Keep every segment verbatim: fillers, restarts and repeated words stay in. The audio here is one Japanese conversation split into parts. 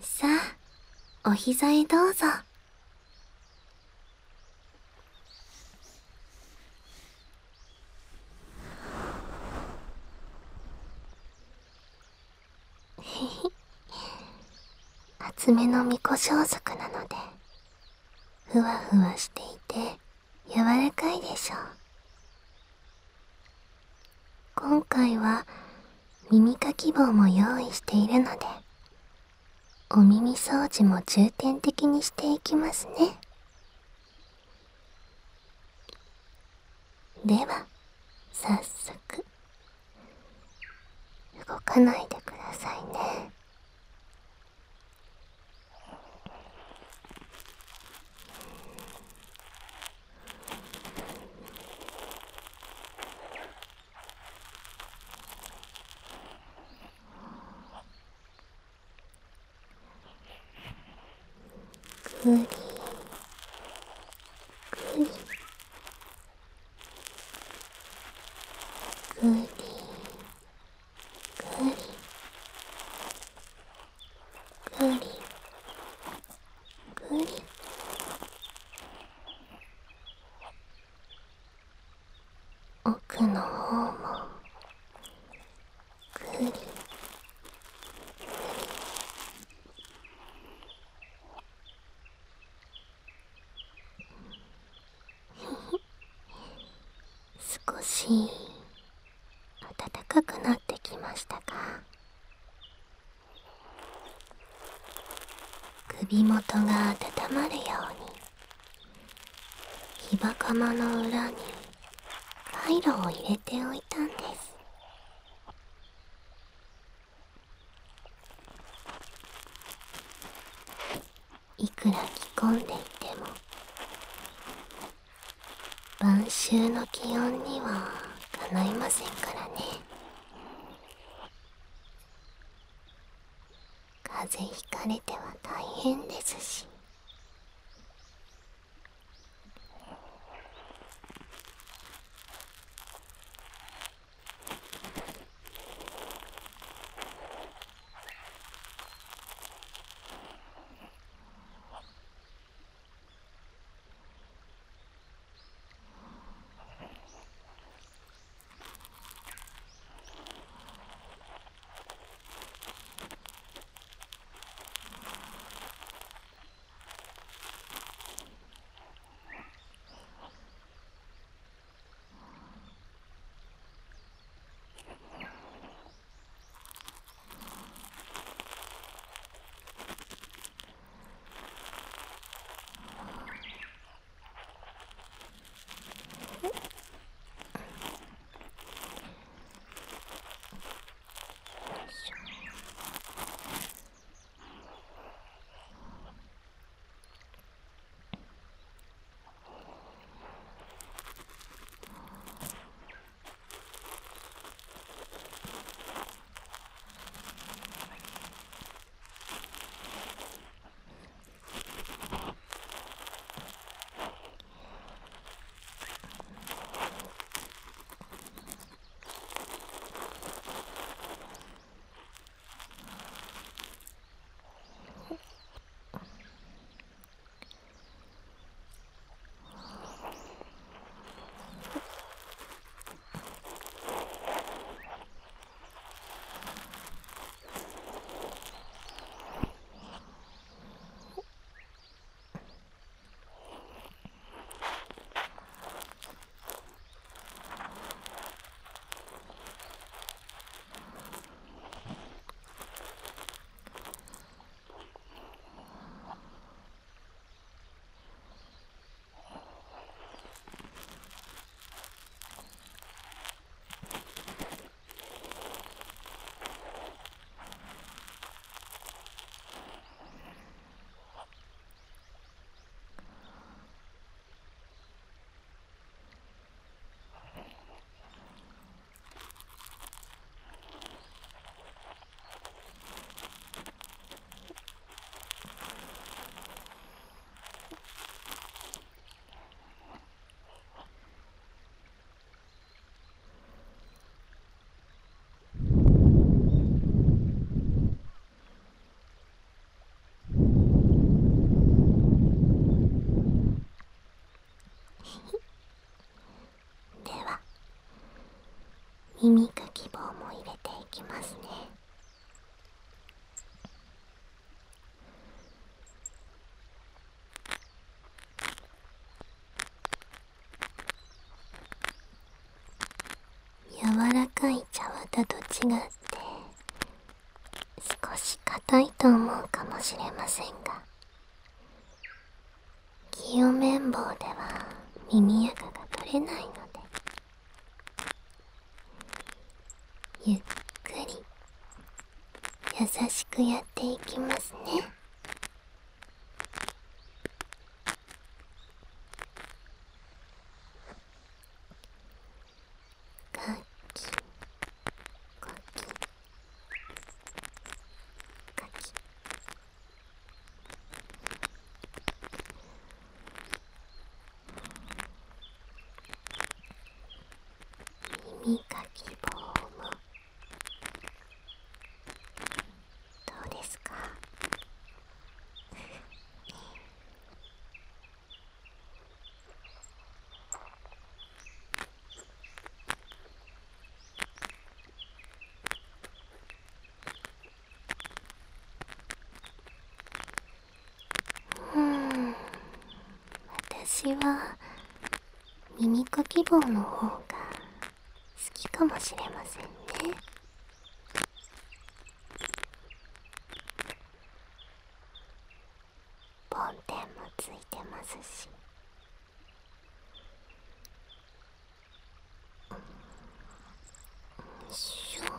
さあ、お膝へどうぞ。へへ、厚めの巫女装束なのでふわふわしていて柔らかいでしょう。今回は耳かき棒も用意しているので、お耳掃除も重点的にしていきますね。では早速、動かないでくださいね。ぐりぐりぐりぐりぐりぐり、奥の方もぐりぐり。少し暖かくなってきましたか？首元が温まるように、ヒバカマの裏にカイロを入れておいたんです。いくら着込んでいても晩秋の気温にはかないませんからね。風邪ひかれては大変ですし。 耳かき棒も入れていきますね。柔らかい茶綿と違って少し硬いと思うかもしれませんが、清綿棒では耳垢が取れないので、ゆっくり優しくやっていきますね。かきかきかき。耳かき棒もどうですか？うーん、私は耳かき棒の方が好きかもしれませんね。梵天もついてますし。よいしょ。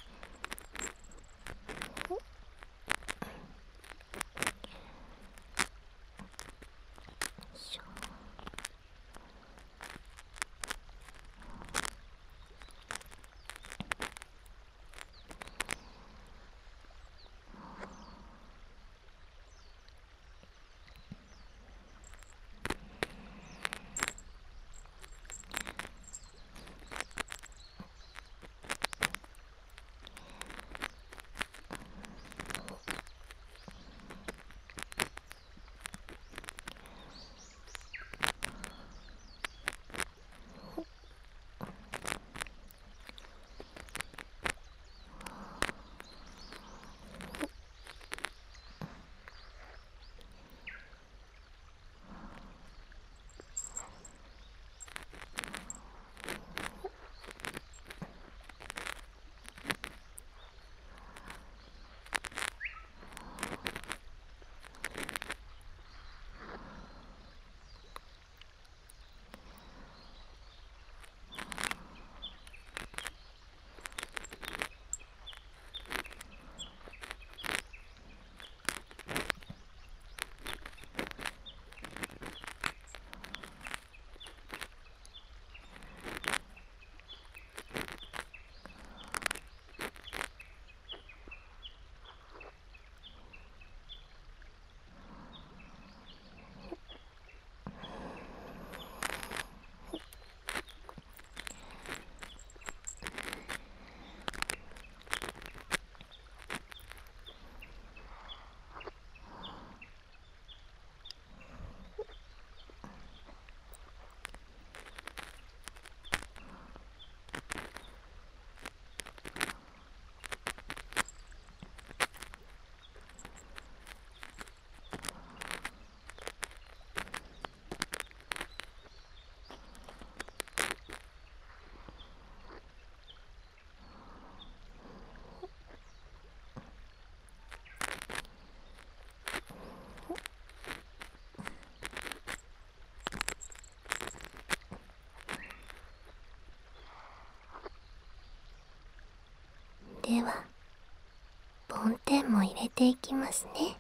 では梵天も入れていきますね。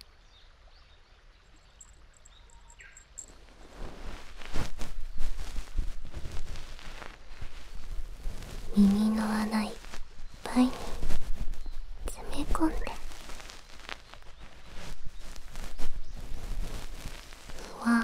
耳の穴いっぱいに詰め込んで、ふわ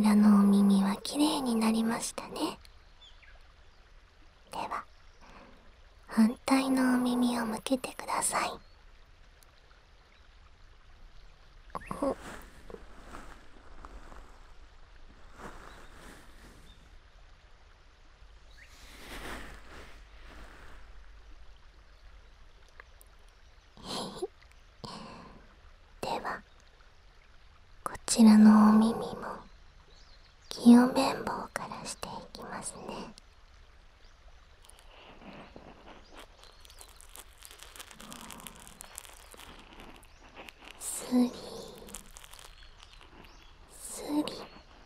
ちらのお耳はきれいになりましたね。では反対のお耳を向けてください。ではこちらのお耳も清綿棒からしていきますね。スリスリと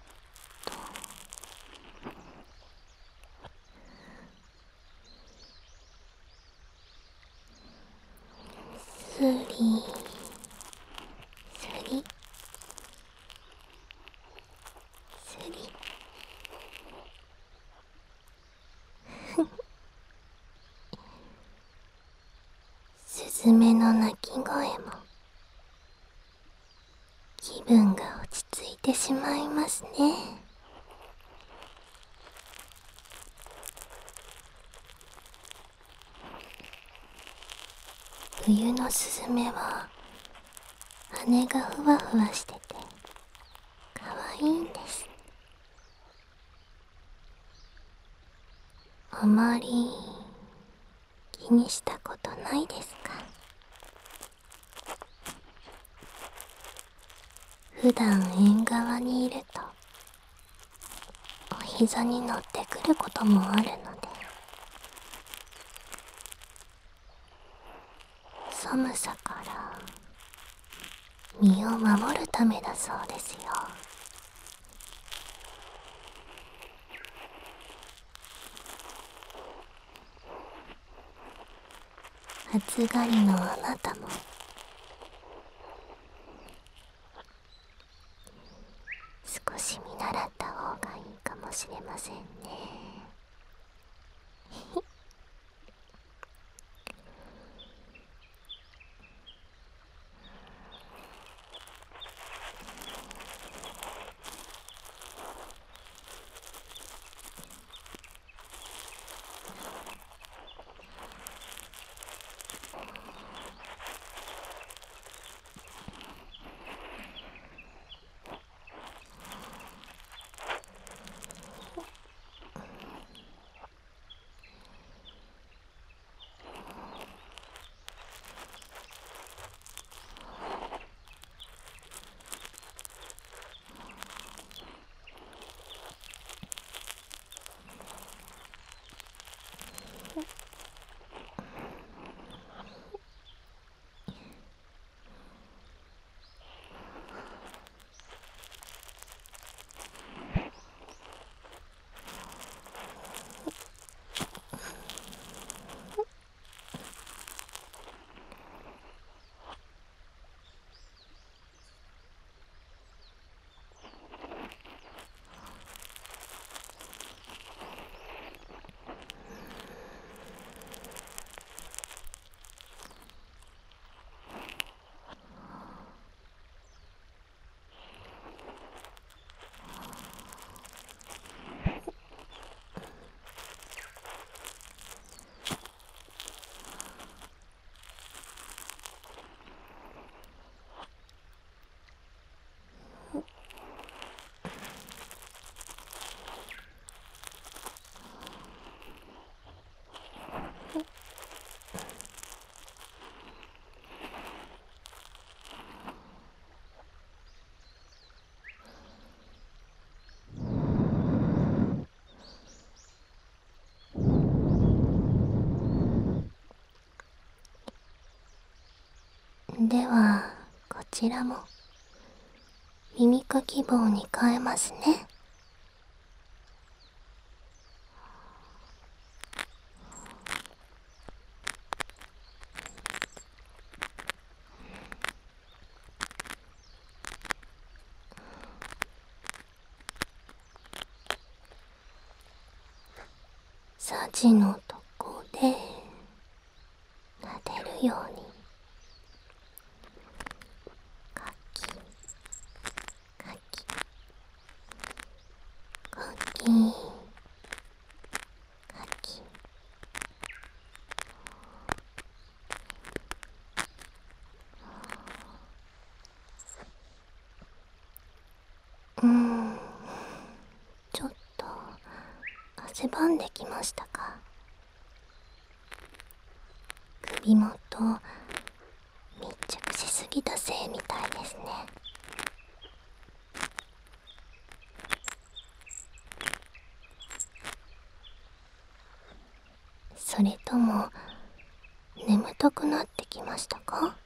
スリスリスリスズメの鳴き声も気分が落ち着いてしまいますね。冬のスズメは羽がふわふわしててかわいいんです。あまり気にしたことないですか？普段縁側にいるとお膝に乗ってくることもあるので、寒さから身を守るためだそうですよ。暑がりのあなたも少し見習った方がいいかもしれませんね。ではこちらも耳かき棒に変えますね。さじのとこで撫でるようにかきかき汗ばんできましたか？首元密着しすぎたせいみたいですね。それとも眠たくなってきましたか？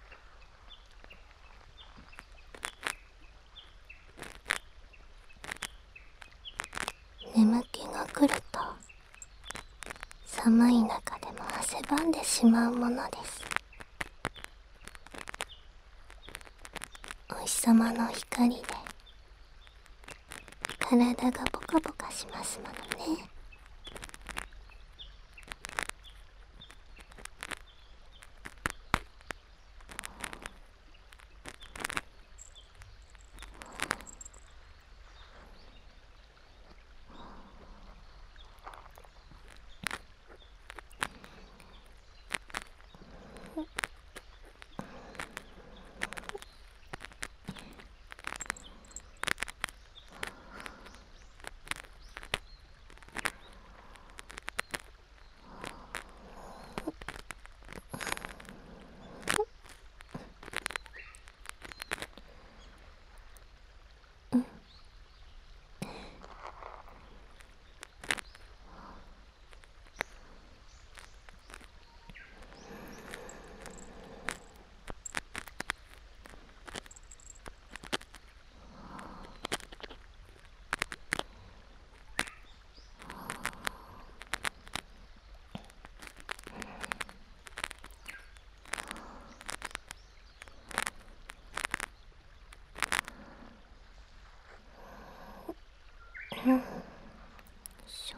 眠気が来ると寒い中でも汗ばんでしまうものです。お日様の光で体がポカポカしますものね。うん。しょ。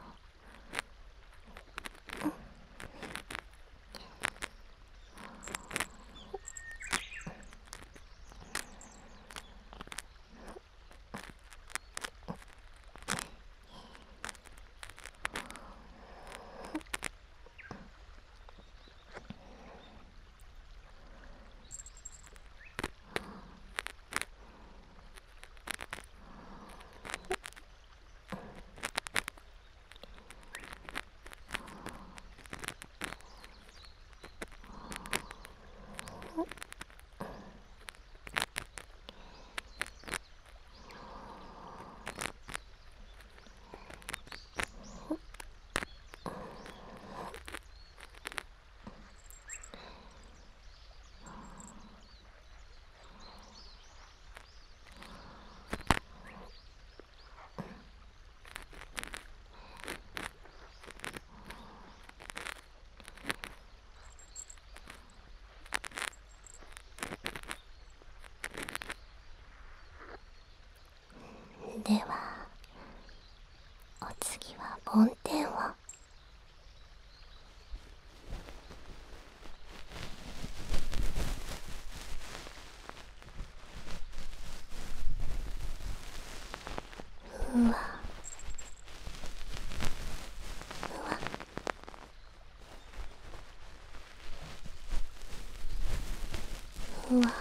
ではお次は梵天を。うわうわうわ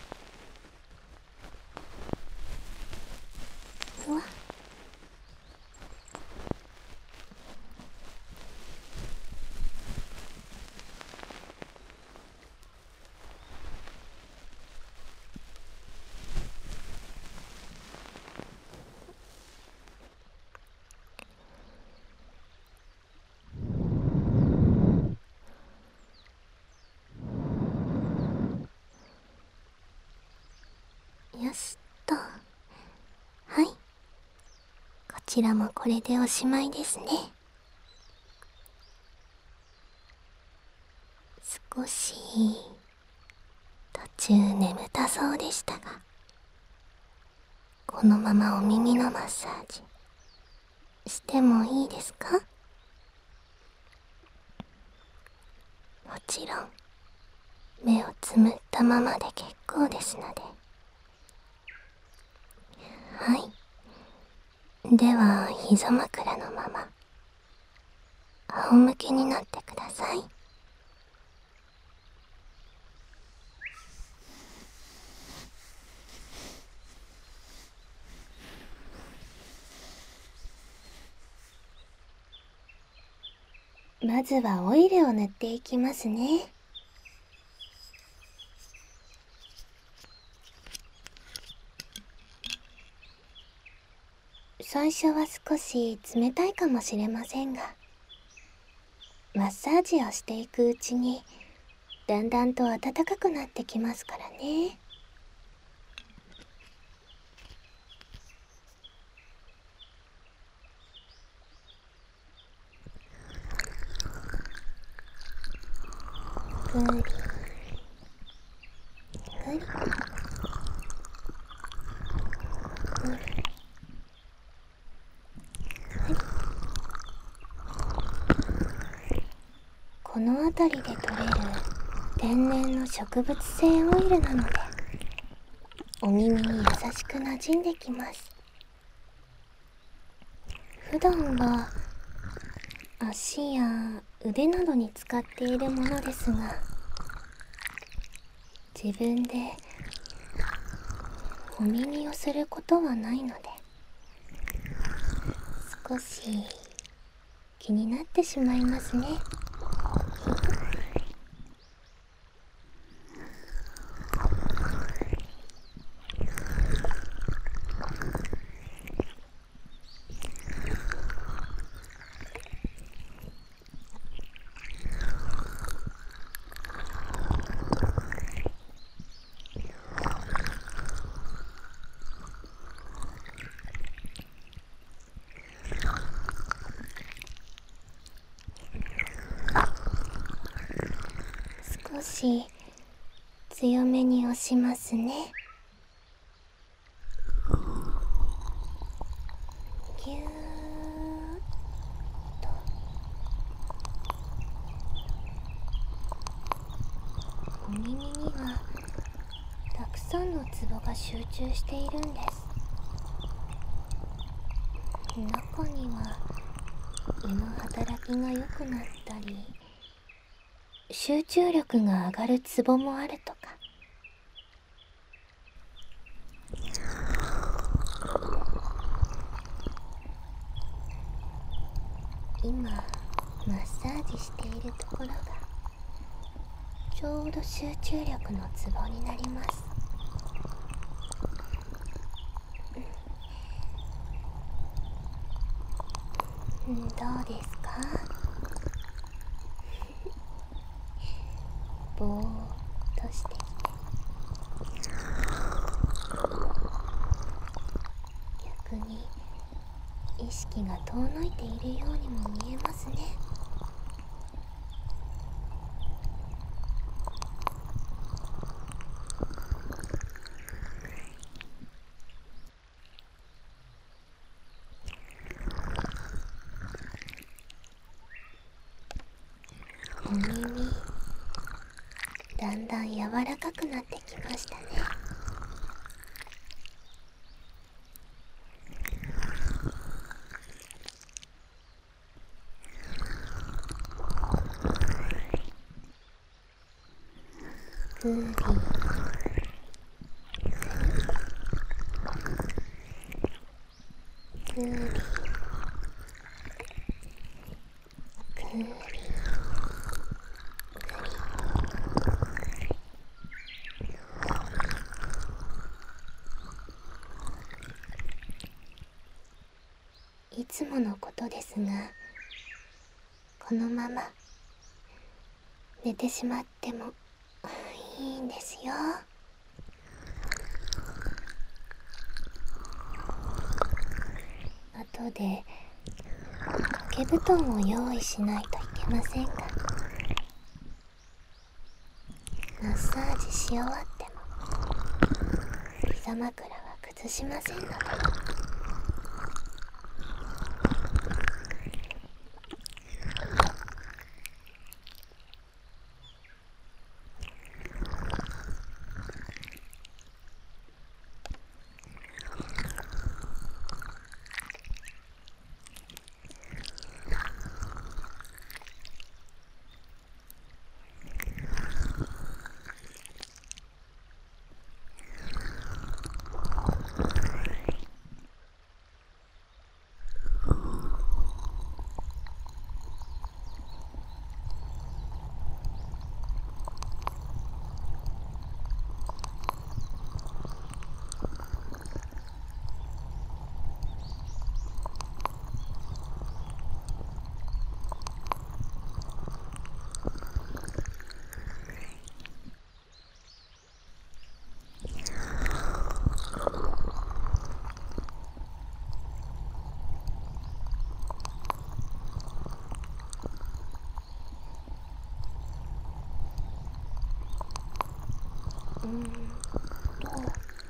うわ。よしっと。はい、こちらもこれでおしまいですね。少し途中眠たそうでしたが、このままお耳のマッサージしてもいいですか？もちろん目をつむったままで結構ですので。はい、では膝枕のまま仰向けになってください。 まずはオイルを塗っていきますね。最初は少し冷たいかもしれませんが、マッサージをしていくうちにだんだんと暖かくなってきますからね。ぐりぐりぐり。この辺りで取れる天然の植物性オイルなので、お耳に優しく馴染んできます。普段は足や腕などに使っているものですが、自分でお耳をすることはないので、少し気になってしまいますね。少し強めに押しますね。ぎゅーっと。お耳にはたくさんのツボが集中しているんです。中には胃の働きが良くなったり、集中力が上がるツボもあるとか。今マッサージしているところがちょうど集中力のツボになります。うん、どうですか？ぼーっとしてきて、逆に意識が遠のいているようにも見えますね。お耳、だんだん柔らかくなってきましたね。ぐーりぐーりぐーり。いつものことですが、このまま寝てしまってもいいんですよ。後で掛け布団を用意しないといけませんが、マッサージし終わっても膝枕は崩しませんので。 うーんと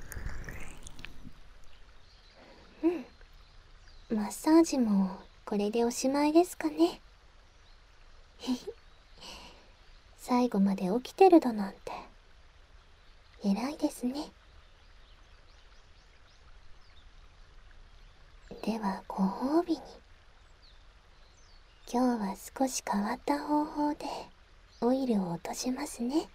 うん、マッサージもこれでおしまいですかね。へへ、最後まで起きてるだなんて偉いですね。ではご褒美に、今日は少し変わった方法でオイルを落としますね。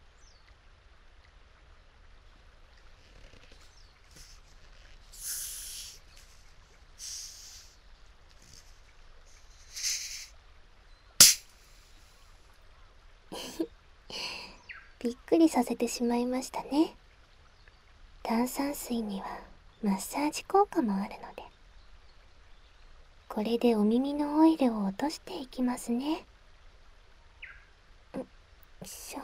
びっくりさせてしまいましたね。炭酸水にはマッサージ効果もあるので、これでお耳のオイルを落としていきますね。よいしょ。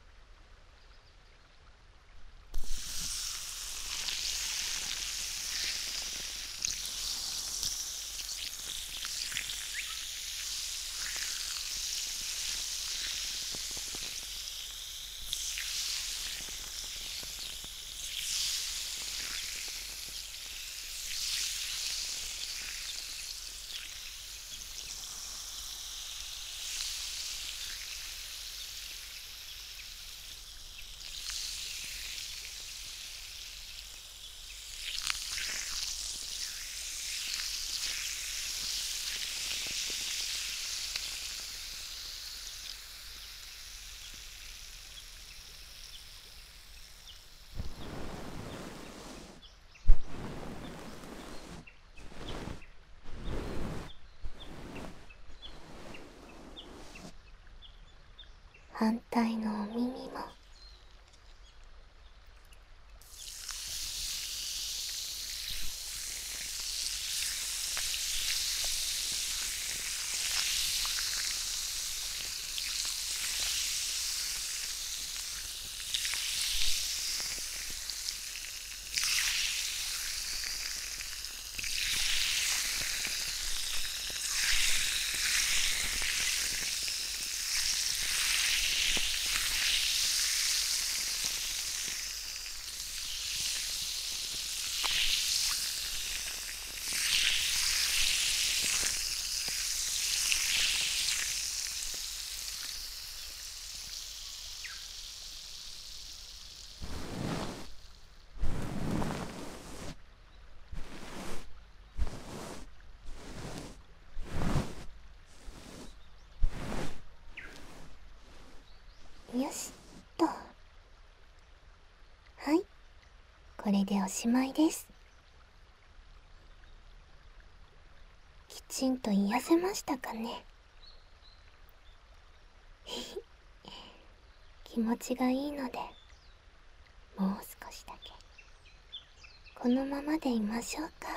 反対のお耳も。よしっと。はい、これでおしまいです。きちんと癒せましたかね。気持ちがいいので、もう少しだけこのままでいましょうか。